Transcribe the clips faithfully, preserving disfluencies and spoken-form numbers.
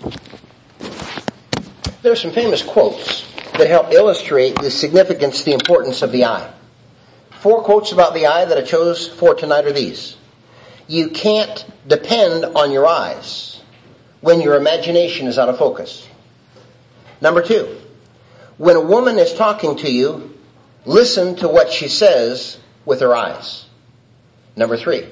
There are some famous quotes that help illustrate the significance, the importance of the eye. Four quotes about the eye that I chose for tonight are these. You can't depend on your eyes when your imagination is out of focus. Number two, when a woman is talking to you, listen to what she says with her eyes. Number three,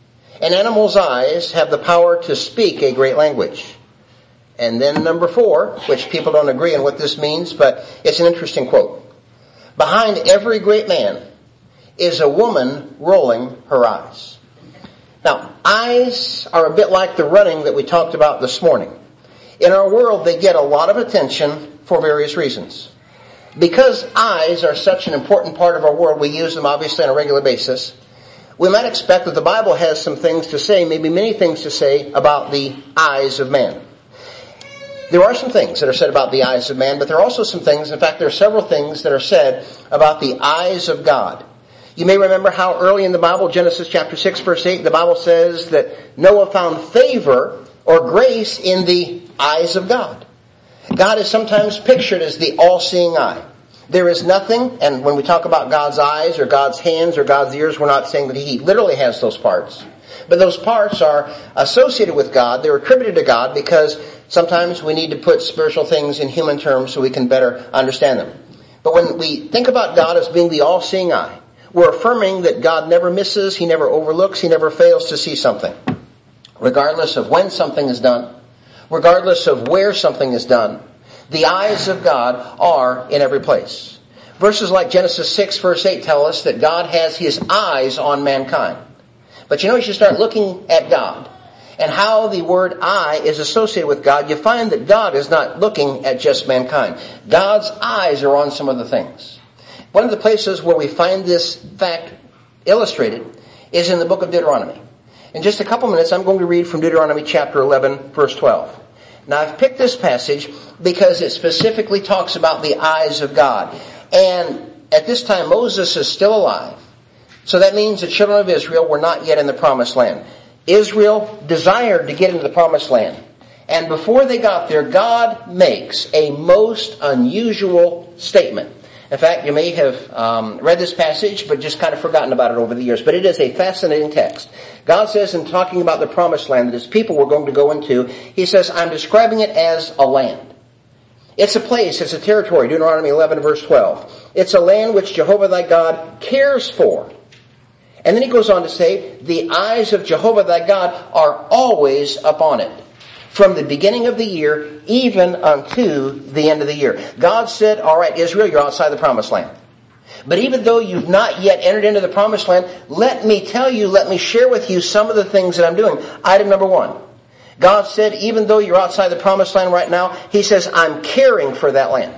an animal's eyes have the power to speak a great language. And then number four, which people don't agree on what this means, but it's an interesting quote. Behind every great man is a woman rolling her eyes. Now, eyes are a bit like the running that we talked about this morning. In our world, they get a lot of attention for various reasons. Because eyes are such an important part of our world, we use them obviously on a regular basis. We might expect that the Bible has some things to say, maybe many things to say about the eyes of man. There are some things that are said about the eyes of man, but there are also some things, in fact, there are several things that are said about the eyes of God. You may remember how early in the Bible, Genesis chapter six, verse eight, the Bible says that Noah found favor or grace in the eyes of God. God is sometimes pictured as the all-seeing eye. There is nothing, and when we talk about God's eyes or God's hands or God's ears, we're not saying that He literally has those parts. But those parts are associated with God. They're attributed to God because sometimes we need to put spiritual things in human terms so we can better understand them. But when we think about God as being the all-seeing eye, we're affirming that God never misses, He never overlooks, He never fails to see something. Regardless of when something is done, regardless of where something is done, the eyes of God are in every place. Verses like Genesis six verse eight tell us that God has His eyes on mankind. But you know, as you start looking at God and how the word eye is associated with God, you find that God is not looking at just mankind. God's eyes are on some other things. One of the places where we find this fact illustrated is in the book of Deuteronomy. In just a couple minutes, I'm going to read from Deuteronomy chapter eleven, verse twelve. Now, I've picked this passage because it specifically talks about the eyes of God. And at this time, Moses is still alive. So that means the children of Israel were not yet in the promised land. Israel desired to get into the promised land. And before they got there, God makes a most unusual statement. In fact, you may have um, read this passage, but just kind of forgotten about it over the years. But it is a fascinating text. God says in talking about the promised land that His people were going to go into, He says, I'm describing it as a land. It's a place, it's a territory, Deuteronomy eleven verse twelve. It's a land which Jehovah thy God cares for. And then He goes on to say, the eyes of Jehovah thy God are always upon it, from the beginning of the year, even unto the end of the year. God said, all right, Israel, you're outside the promised land. But even though you've not yet entered into the promised land, let me tell you, let me share with you some of the things that I'm doing. Item number one. God said, even though you're outside the promised land right now, He says, I'm caring for that land.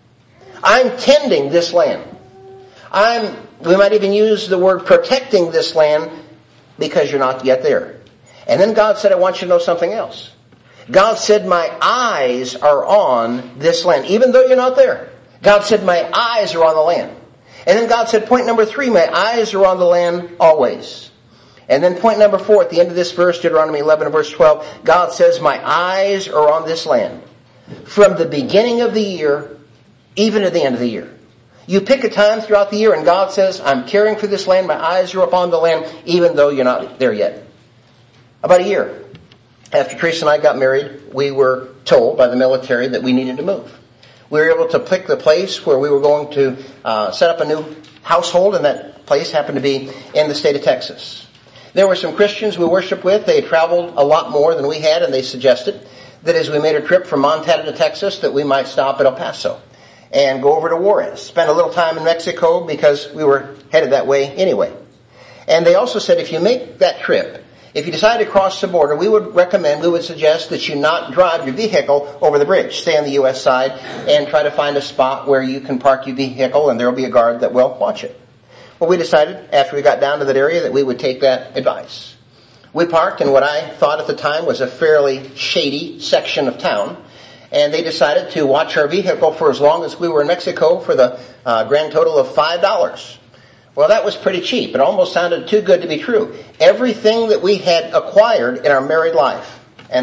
I'm tending this land. I'm, we might even use the word protecting this land because you're not yet there. And then God said, I want you to know something else. God said, my eyes are on this land. Even though you're not there. God said, my eyes are on the land. And then God said, point number three, my eyes are on the land always. And then point number four, at the end of this verse, Deuteronomy eleven verse twelve, God says, my eyes are on this land. From the beginning of the year, even to the end of the year. You pick a time throughout the year and God says, I'm caring for this land, my eyes are upon the land, even though you're not there yet. About a year after Teresa and I got married, we were told by the military that we needed to move. We were able to pick the place where we were going to uh, set up a new household, and that place happened to be in the state of Texas. There were some Christians we worshiped with. They had traveled a lot more than we had, and they suggested that as we made a trip from Montana to Texas, that we might stop at El Paso and go over to Juarez, spend a little time in Mexico because we were headed that way anyway. And they also said if you make that trip, if you decide to cross the border, we would recommend, we would suggest that you not drive your vehicle over the bridge. Stay on the U S side and try to find a spot where you can park your vehicle and there will be a guard that will watch it. Well, we decided after we got down to that area that we would take that advice. We parked in what I thought at the time was a fairly shady section of town. And they decided to watch our vehicle for as long as we were in Mexico for the uh, grand total of five dollars. Well, that was pretty cheap. It almost sounded too good to be true. Everything that we had acquired in our married life, and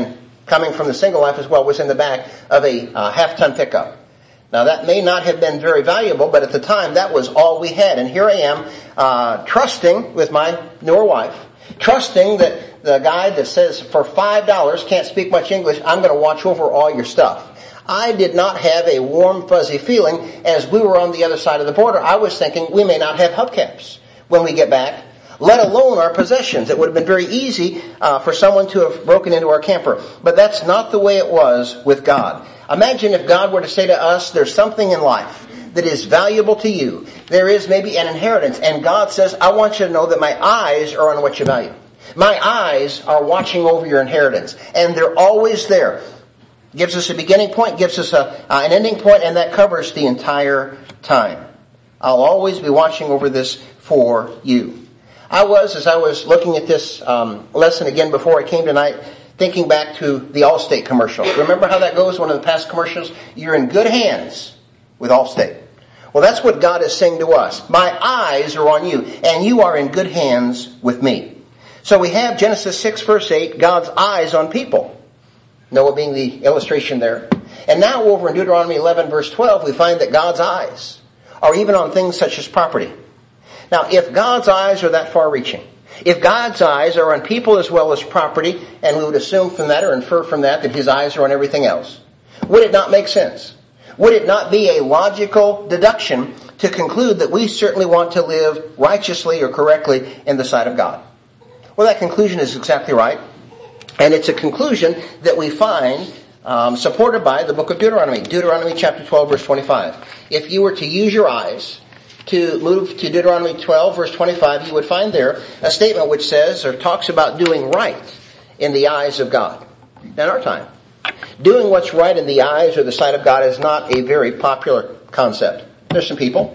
coming from the single life as well, was in the back of a uh, half-ton pickup. Now that may not have been very valuable, but at the time that was all we had. And here I am, uh, trusting with my newer wife, trusting that the guy that says for five dollars, can't speak much English, I'm going to watch over all your stuff. I did not have a warm, fuzzy feeling as we were on the other side of the border. I was thinking we may not have hubcaps when we get back, let alone our possessions. It would have been very easy uh, for someone to have broken into our camper. But that's not the way it was with God. Imagine if God were to say to us, there's something in life that is valuable to you. There is maybe an inheritance. And God says, I want you to know that my eyes are on what you value. My eyes are watching over your inheritance. And they're always there. Gives us a beginning point, gives us a, uh, an ending point, and that covers the entire time. I'll always be watching over this for you. I was, as I was looking at this um, lesson again before I came tonight, thinking back to the Allstate commercial. Remember how that goes, one of the past commercials? You're in good hands with Allstate. Well, that's what God is saying to us. My eyes are on you, and you are in good hands with me. So we have Genesis six verse eight, God's eyes on people. Noah being the illustration there. And now over in Deuteronomy eleven verse twelve, we find that God's eyes are even on things such as property. Now, if God's eyes are that far-reaching, if God's eyes are on people as well as property, and we would assume from that or infer from that that His eyes are on everything else, would it not make sense? Would it not be a logical deduction to conclude that we certainly want to live righteously or correctly in the sight of God? Well, that conclusion is exactly right. And it's a conclusion that we find um, supported by the book of Deuteronomy. Deuteronomy chapter twelve, verse twenty-five. If you were to use your eyes to move to Deuteronomy twelve, verse twenty-five, you would find there a statement which says or talks about doing right in the eyes of God. Now, in our time, doing what's right in the eyes or the sight of God is not a very popular concept. There's some people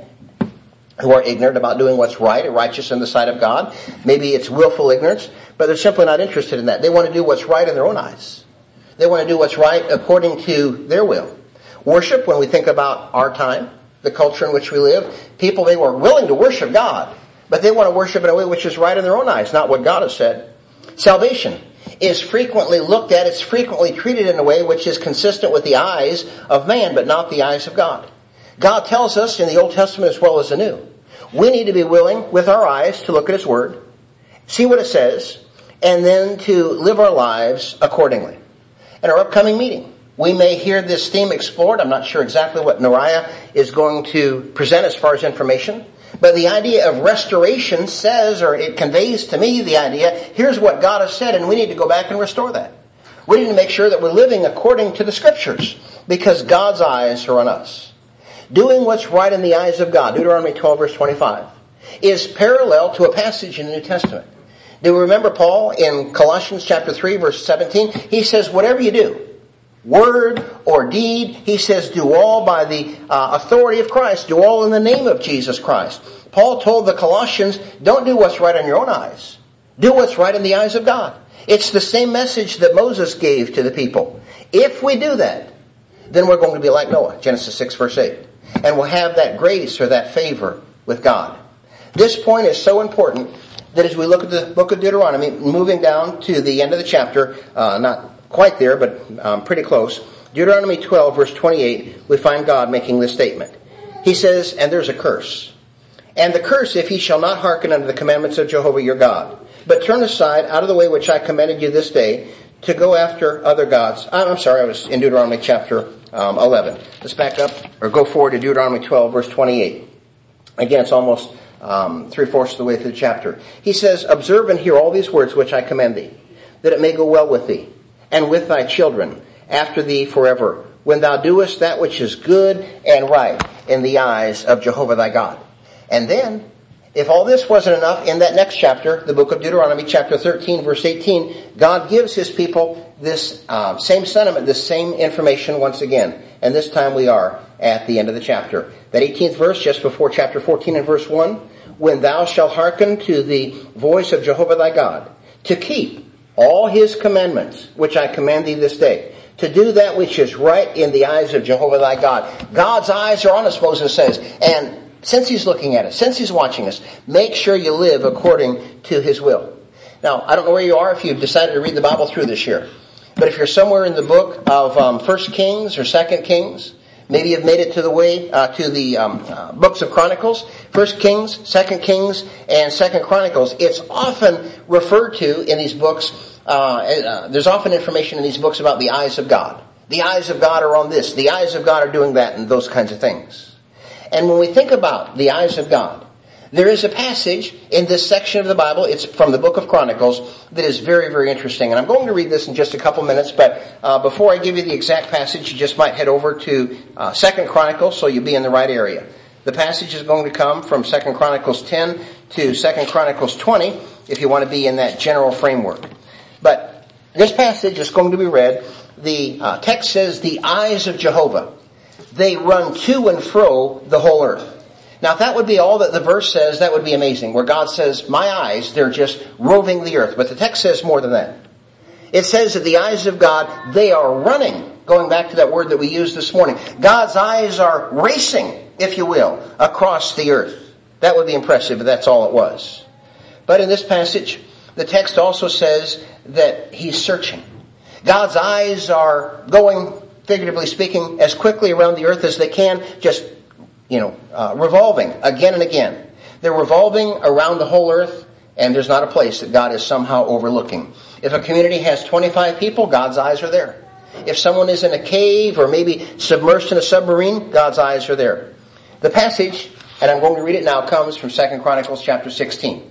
who are ignorant about doing what's right or righteous in the sight of God. Maybe it's willful ignorance, but they're simply not interested in that. They want to do what's right in their own eyes. They want to do what's right according to their will. Worship, when we think about our time, the culture in which we live, people, they were willing to worship God, but they want to worship in a way which is right in their own eyes, not what God has said. Salvation is frequently looked at, it's frequently treated in a way which is consistent with the eyes of man, but not the eyes of God. God tells us in the Old Testament as well as the New, we need to be willing with our eyes to look at His Word, see what it says, and then to live our lives accordingly. In our upcoming meeting, we may hear this theme explored. I'm not sure exactly what Nariah is going to present as far as information, but the idea of restoration says, or it conveys to me the idea, here's what God has said, and we need to go back and restore that. We need to make sure that we're living according to the Scriptures, because God's eyes are on us. Doing what's right in the eyes of God, Deuteronomy twelve, verse twenty-five, is parallel to a passage in the New Testament. Do you remember Paul in Colossians chapter three, verse seventeen? He says, whatever you do, word or deed, he says, do all by the uh, authority of Christ. Do all in the name of Jesus Christ. Paul told the Colossians, don't do what's right in your own eyes. Do what's right in the eyes of God. It's the same message that Moses gave to the people. If we do that, then we're going to be like Noah, Genesis six, verse eight. And we'll have that grace or that favor with God. This point is so important that as we look at the book of Deuteronomy, moving down to the end of the chapter, uh, not quite there, but um, pretty close, Deuteronomy twelve, verse twenty-eight, we find God making this statement. He says, and there's a curse. And the curse, if ye shall not hearken unto the commandments of Jehovah your God, but turn aside out of the way which I commanded you this day, to go after other gods. I'm sorry, I was in Deuteronomy chapter um, eleven. Let's back up, or go forward to Deuteronomy twelve, verse twenty-eight. Again, it's almost um, three-fourths of the way through the chapter. He says, observe and hear all these words which I command thee, that it may go well with thee, and with thy children, after thee forever, when thou doest that which is good and right in the eyes of Jehovah thy God. And then, if all this wasn't enough, in that next chapter, the book of Deuteronomy, chapter thirteen, verse eighteen, God gives His people this uh, same sentiment, this same information once again. And this time we are at the end of the chapter. That eighteenth verse, just before chapter fourteen and verse one, when thou shalt hearken to the voice of Jehovah thy God, to keep all His commandments, which I command thee this day, to do that which is right in the eyes of Jehovah thy God. God's eyes are on us, Moses says, and since He's looking at us, since He's watching us, make sure you live according to His will. Now, I don't know where you are if you've decided to read the Bible through this year, But if you're somewhere in the book of um, First Kings or Second Kings, maybe you've made it to the way uh, to the um, uh, books of Chronicles, First Kings, Second Kings, and Second Chronicles. It's often referred to in these books. Uh, uh, there's often information in these books about the eyes of God. The eyes of God are on this. The eyes of God are doing that, and those kinds of things. And when we think about the eyes of God, there is a passage in this section of the Bible, it's from the book of Chronicles, that is very, very interesting. And I'm going to read this in just a couple minutes, but uh, before I give you the exact passage, you just might head over to uh, Second Chronicles so you'll be in the right area. The passage is going to come from Second Chronicles ten to Second Chronicles twenty, if you want to be in that general framework. But this passage is going to be read. The uh, text says, the eyes of Jehovah, they run to and fro the whole earth. Now, if that would be all that the verse says, that would be amazing. Where God says, my eyes, they're just roving the earth. But the text says more than that. It says that the eyes of God, they are running. Going back to that word that we used this morning. God's eyes are racing, if you will, across the earth. That would be impressive, but that's all it was. But in this passage, the text also says that He's searching. God's eyes are going, figuratively speaking, as quickly around the earth as they can, just you know, uh, revolving again and again. They're revolving around the whole earth, and there's not a place that God is somehow overlooking. If a community has twenty-five people, God's eyes are there. If someone is in a cave or maybe submerged in a submarine, God's eyes are there. The passage, and I'm going to read it now, comes from Second Chronicles chapter sixteen.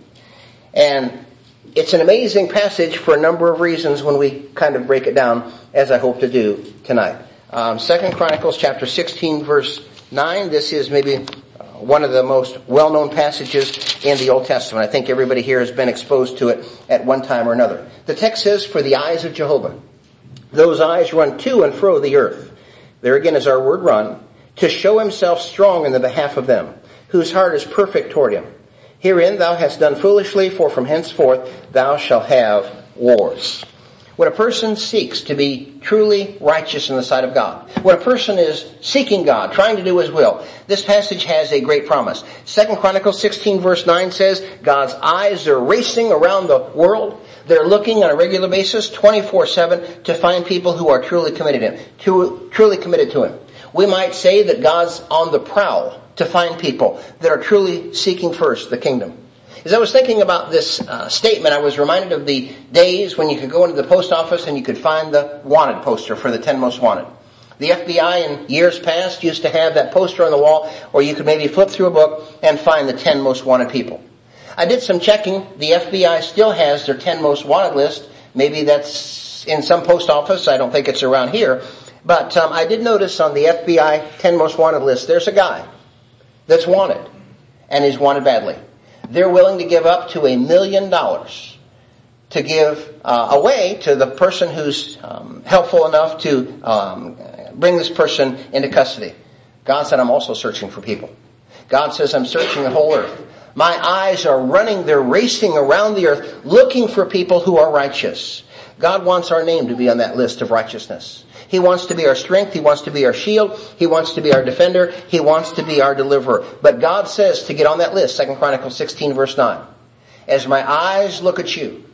And it's an amazing passage for a number of reasons when we kind of break it down, as I hope to do tonight. Um, Second Chronicles chapter sixteen, verse nine, this is maybe one of the most well-known passages in the Old Testament. I think everybody here has been exposed to it at one time or another. The text says, for the eyes of Jehovah, those eyes run to and fro the earth. There again is our word run, to show Himself strong in the behalf of them, whose heart is perfect toward Him. Herein thou hast done foolishly, for from henceforth thou shalt have wars. When a person seeks to be truly righteous in the sight of God, when a person is seeking God, trying to do His will, this passage has a great promise. Second Chronicles sixteen verse nine says, God's eyes are racing around the world. They're looking on a regular basis, twenty-four seven, to find people who are truly committed to Him, to, truly committed to Him. We might say that God's on the prowl to find people that are truly seeking first the kingdom. As I was thinking about this uh, statement, I was reminded of the days when you could go into the post office and you could find the wanted poster for the ten most wanted. The F B I in years past used to have that poster on the wall, or you could maybe flip through a book and find the ten most wanted people. I did some checking. The F B I still has their ten most wanted list. Maybe that's in some post office. I don't think it's around here. But um, I did notice on the F B I ten most wanted list, there's a guy that's wanted, and he's wanted badly. They're willing to give up to a million dollars to give uh, away to the person who's um, helpful enough to um, bring this person into custody. God said, I'm also searching for people. God says, I'm searching the whole earth. My eyes are running, they're racing around the earth, looking for people who are righteous. God wants our name to be on that list of righteousness. He wants to be our strength. He wants to be our shield. He wants to be our defender. He wants to be our deliverer. But God says to get on that list, Second Chronicles sixteen verse nine, as my eyes look at you,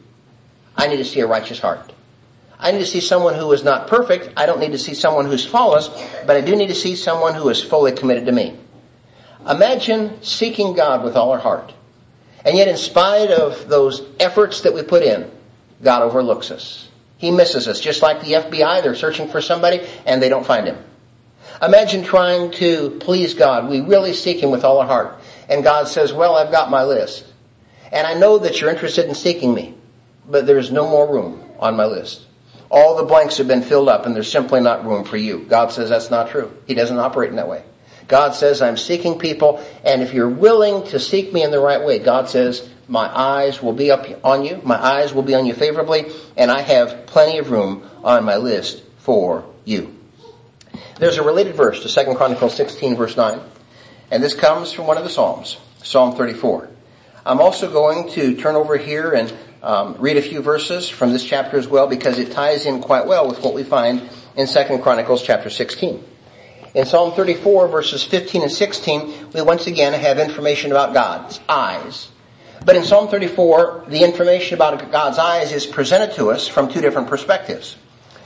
I need to see a righteous heart. I need to see someone who is not perfect. I don't need to see someone who's flawless, but I do need to see someone who is fully committed to me. Imagine seeking God with all our heart. And yet in spite of those efforts that we put in, God overlooks us. He misses us. Just like the F B I, they're searching for somebody and they don't find him. Imagine trying to please God. We really seek Him with all our heart. And God says, well, I've got my list. And I know that you're interested in seeking me, but there's no more room on my list. All the blanks have been filled up and there's simply not room for you. God says that's not true. He doesn't operate in that way. God says, I'm seeking people, and if you're willing to seek me in the right way, God says, my eyes will be up on you, my eyes will be on you favorably, and I have plenty of room on my list for you. There's a related verse to Second Chronicles sixteen verse nine, and this comes from one of the Psalms, Psalm thirty-four. I'm also going to turn over here and um, read a few verses from this chapter as well, because it ties in quite well with what we find in Second Chronicles chapter sixteen. In Psalm thirty-four verses fifteen and sixteen, we once again have information about God's eyes. But in Psalm thirty-four, the information about God's eyes is presented to us from two different perspectives.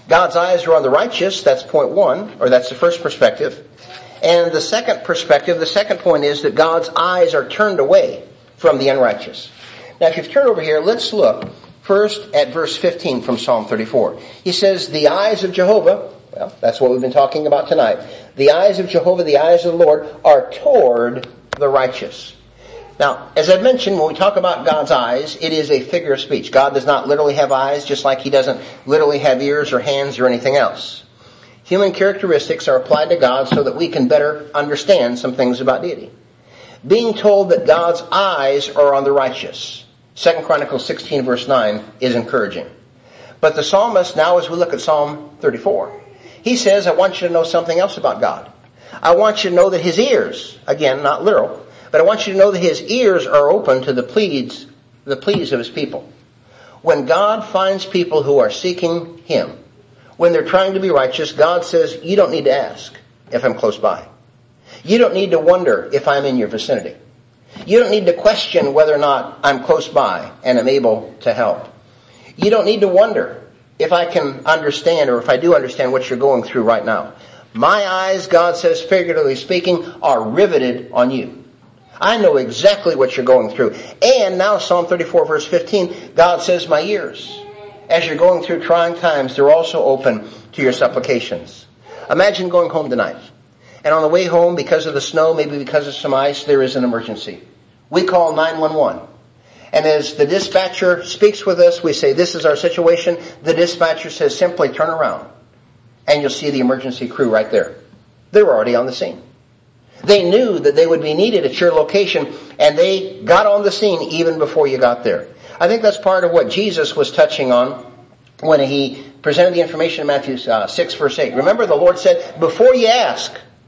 God's eyes are on the righteous. That's point one, or that's the first perspective. And the second perspective, the second point is that God's eyes are turned away from the unrighteous. Now, if you've turned over here, let's look first at verse fifteen from Psalm thirty-four. He says, the eyes of Jehovah, well, that's what we've been talking about tonight. The eyes of Jehovah, the eyes of the Lord, are toward the righteous. Now, as I mentioned, when we talk about God's eyes, it is a figure of speech. God does not literally have eyes, just like He doesn't literally have ears or hands or anything else. Human characteristics are applied to God so that we can better understand some things about deity. Being told that God's eyes are on the righteous, Second Chronicles sixteen verse nine, is encouraging. But the psalmist, now as we look at Psalm thirty-four, he says, I want you to know something else about God. I want you to know that His ears, again, not literal, but I want you to know that His ears are open to the pleas, the pleas of His people. When God finds people who are seeking Him, when they're trying to be righteous, God says, you don't need to ask if I'm close by. You don't need to wonder if I'm in your vicinity. You don't need to question whether or not I'm close by and am able to help. You don't need to wonder if I can understand, or if I do understand what you're going through right now. My eyes, God says, figuratively speaking, are riveted on you. I know exactly what you're going through. And now Psalm thirty-four verse fifteen, God says, my ears, as you're going through trying times, they're also open to your supplications. Imagine going home tonight. And on the way home, because of the snow, maybe because of some ice, there is an emergency. We call nine one one. And as the dispatcher speaks with us, we say, this is our situation. The dispatcher says, simply turn around. And you'll see the emergency crew right there. They're already on the scene. They knew that they would be needed at your location, and they got on the scene even before you got there. I think that's part of what Jesus was touching on when He presented the information in Matthew uh, six verse eight. Remember, the Lord said, before you ask,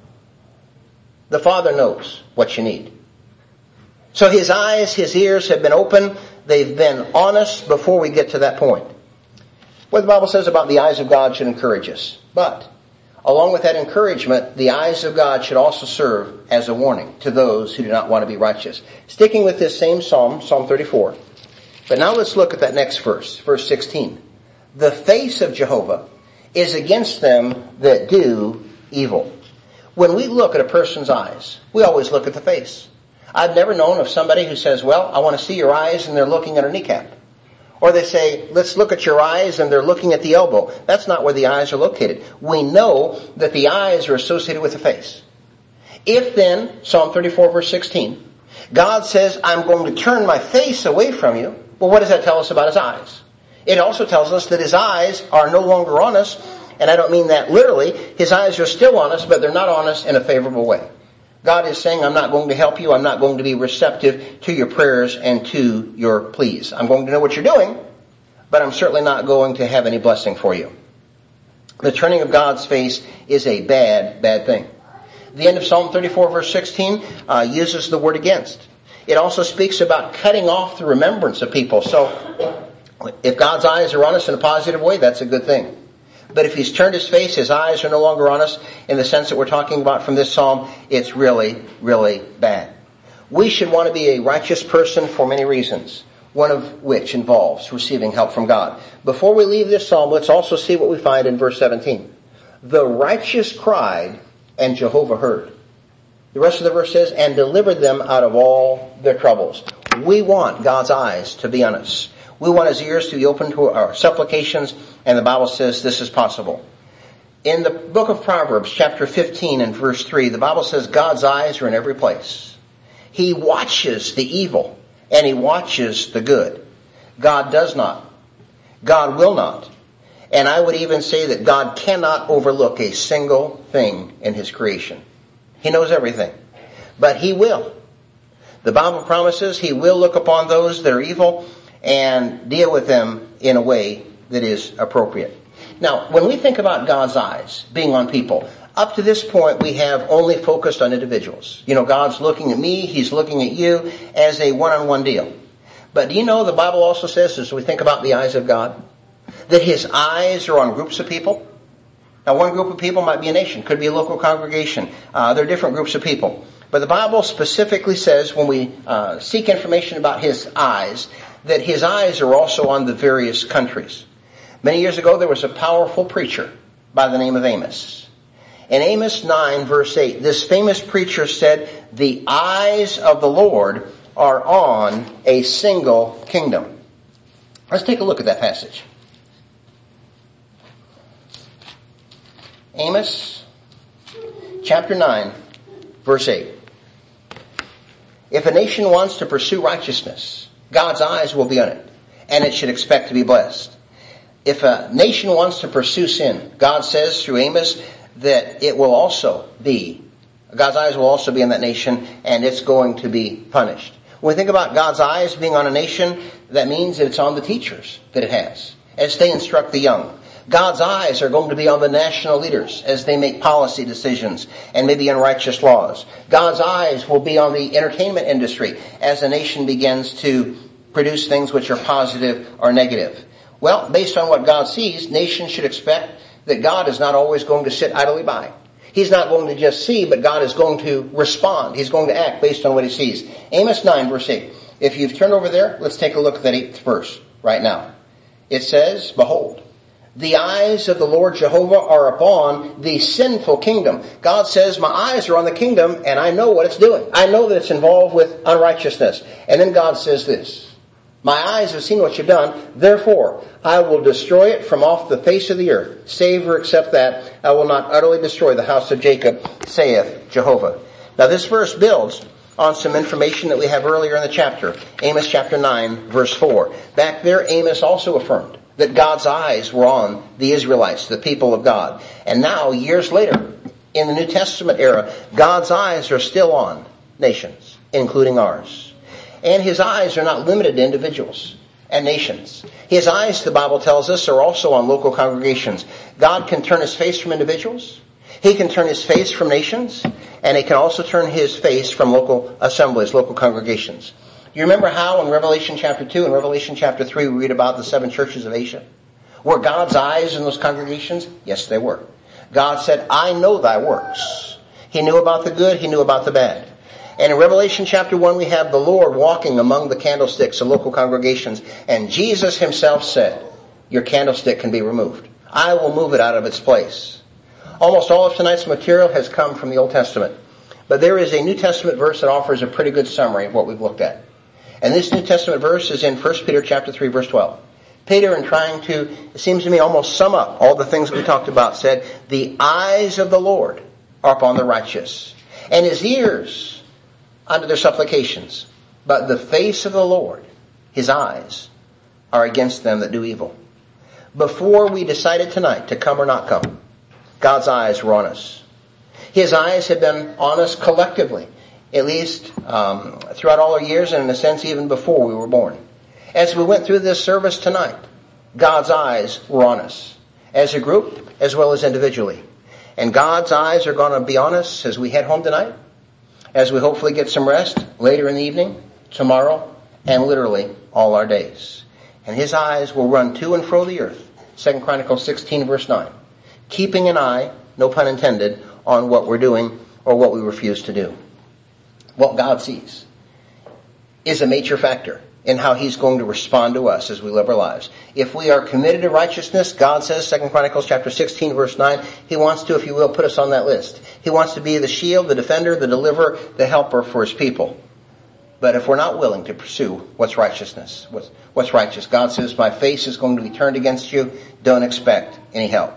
the Father knows what you need. So His eyes, His ears have been open. They've been honest before we get to that point. What the Bible says about the eyes of God should encourage us. But along with that encouragement, the eyes of God should also serve as a warning to those who do not want to be righteous. Sticking with this same Psalm, Psalm thirty-four. But now let's look at that next verse, verse sixteen. The face of Jehovah is against them that do evil. When we look at a person's eyes, we always look at the face. I've never known of somebody who says, well, I want to see your eyes, and they're looking at her kneecap. Or they say, let's look at your eyes, and they're looking at the elbow. That's not where the eyes are located. We know that the eyes are associated with the face. If then, Psalm thirty-four verse sixteen, God says, I'm going to turn my face away from you, well, what does that tell us about His eyes? It also tells us that His eyes are no longer on us, and I don't mean that literally. His eyes are still on us, but they're not on us in a favorable way. God is saying, I'm not going to help you. I'm not going to be receptive to your prayers and to your pleas. I'm going to know what you're doing, but I'm certainly not going to have any blessing for you. The turning of God's face is a bad, bad thing. The end of Psalm thirty-four verse sixteen uh, uses the word against. It also speaks about cutting off the remembrance of people. So if God's eyes are on us in a positive way, that's a good thing. But if He's turned His face, His eyes are no longer on us in the sense that we're talking about from this psalm, it's really, really bad. We should want to be a righteous person for many reasons, one of which involves receiving help from God. Before we leave this psalm, let's also see what we find in verse seventeen. The righteous cried, and Jehovah heard. The rest of the verse says, and delivered them out of all their troubles. We want God's eyes to be on us. We want His ears to be open to our supplications, and the Bible says this is possible. In the book of Proverbs, chapter fifteen and verse three, the Bible says God's eyes are in every place. He watches the evil, and He watches the good. God does not. God will not. And I would even say that God cannot overlook a single thing in His creation. He knows everything. But He will. The Bible promises He will look upon those that are evil and deal with them in a way that is appropriate. Now, when we think about God's eyes being on people, up to this point we have only focused on individuals. You know, God's looking at me, He's looking at you as a one-on-one deal. But do you know the Bible also says, as we think about the eyes of God, that His eyes are on groups of people? Now, one group of people might be a nation, could be a local congregation. Uh, there are different groups of people. But the Bible specifically says, when we uh, seek information about His eyes, that His eyes are also on the various countries. Many years ago, there was a powerful preacher by the name of Amos. In Amos nine, verse eight, this famous preacher said, the eyes of the Lord are on a single kingdom. Let's take a look at that passage. Amos chapter nine, verse eight. If a nation wants to pursue righteousness, God's eyes will be on it, and it should expect to be blessed. If a nation wants to pursue sin, God says through Amos that it will also be, God's eyes will also be on that nation, and it's going to be punished. When we think about God's eyes being on a nation, that means that it's on the teachers that it has, as they instruct the young. God's eyes are going to be on the national leaders as they make policy decisions and maybe unrighteous laws. God's eyes will be on the entertainment industry as a nation begins to produce things which are positive or negative. Well, based on what God sees, nations should expect that God is not always going to sit idly by. He's not going to just see, but God is going to respond. He's going to act based on what he sees. Amos nine, verse eight. If you've turned over there, let's take a look at that eighth verse right now. It says, behold, the eyes of the Lord Jehovah are upon the sinful kingdom. God says, my eyes are on the kingdom, and I know what it's doing. I know that it's involved with unrighteousness. And then God says this, my eyes have seen what you've done, therefore I will destroy it from off the face of the earth. Save or except that, I will not utterly destroy the house of Jacob, saith Jehovah. Now this verse builds on some information that we have earlier in the chapter. Amos chapter nine, verse four. Back there, Amos also affirmed that God's eyes were on the Israelites, the people of God. And now, years later, in the New Testament era, God's eyes are still on nations, including ours. And his eyes are not limited to individuals and nations. His eyes, the Bible tells us, are also on local congregations. God can turn his face from individuals. He can turn his face from nations. And he can also turn his face from local assemblies, local congregations. You remember how in Revelation chapter two and Revelation chapter three we read about the seven churches of Asia? Were God's eyes in those congregations? Yes, they were. God said, I know thy works. He knew about the good, he knew about the bad. And in Revelation chapter one we have the Lord walking among the candlesticks of local congregations. And Jesus himself said, your candlestick can be removed. I will move it out of its place. Almost all of tonight's material has come from the Old Testament. But there is a New Testament verse that offers a pretty good summary of what we've looked at. And this New Testament verse is in First Peter chapter three, verse twelve. Peter, in trying to, it seems to me, almost sum up all the things we talked about, said, the eyes of the Lord are upon the righteous, and his ears unto their supplications. But the face of the Lord, his eyes, are against them that do evil. Before we decided tonight to come or not come, God's eyes were on us. His eyes had been on us collectively. At least um, throughout all our years, and in a sense even before we were born. As we went through this service tonight, God's eyes were on us, as a group as well as individually. And God's eyes are going to be on us as we head home tonight, as we hopefully get some rest later in the evening, tomorrow, and literally all our days. And his eyes will run to and fro the earth, Second Chronicles sixteen, verse nine, keeping an eye, no pun intended, on what we're doing or what we refuse to do. What God sees is a major factor in how he's going to respond to us as we live our lives. If we are committed to righteousness, God says, Second Chronicles chapter sixteen, verse nine, he wants to, if you will, put us on that list. He wants to be the shield, the defender, the deliverer, the helper for his people. But if we're not willing to pursue what's righteousness, what's, what's righteous, God says, my face is going to be turned against you. Don't expect any help.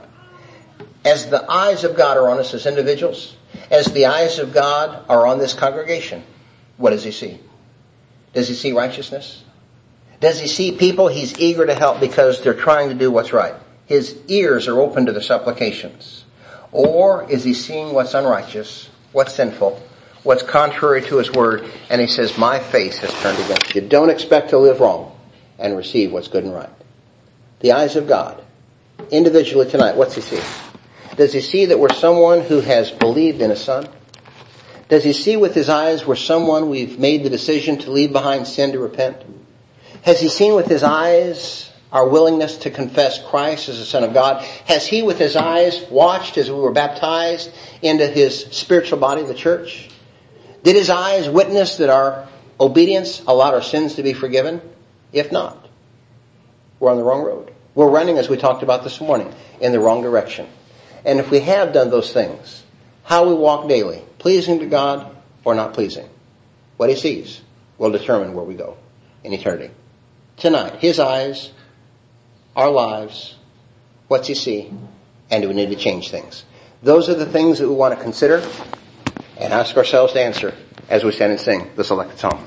As the eyes of God are on us as individuals, as the eyes of God are on this congregation, what does he see? Does he see righteousness? Does he see people he's eager to help because they're trying to do what's right? His ears are open to their supplications. Or is he seeing what's unrighteous, what's sinful, what's contrary to his word, and he says, my face has turned against you. Don't expect to live wrong and receive what's good and right. The eyes of God, individually tonight, what's he see? Does he see that we're someone who has believed in a son? Does he see with his eyes we're someone we've made the decision to leave behind sin to repent? Has he seen with his eyes our willingness to confess Christ as the Son of God? Has he with his eyes watched as we were baptized into his spiritual body, the church? Did his eyes witness that our obedience allowed our sins to be forgiven? If not, we're on the wrong road. We're running, as we talked about this morning, in the wrong direction. And if we have done those things, how we walk daily, pleasing to God or not pleasing, what He sees will determine where we go in eternity. Tonight, His eyes, our lives, what's He see, and do we need to change things? Those are the things that we want to consider and ask ourselves to answer as we stand and sing the selected song.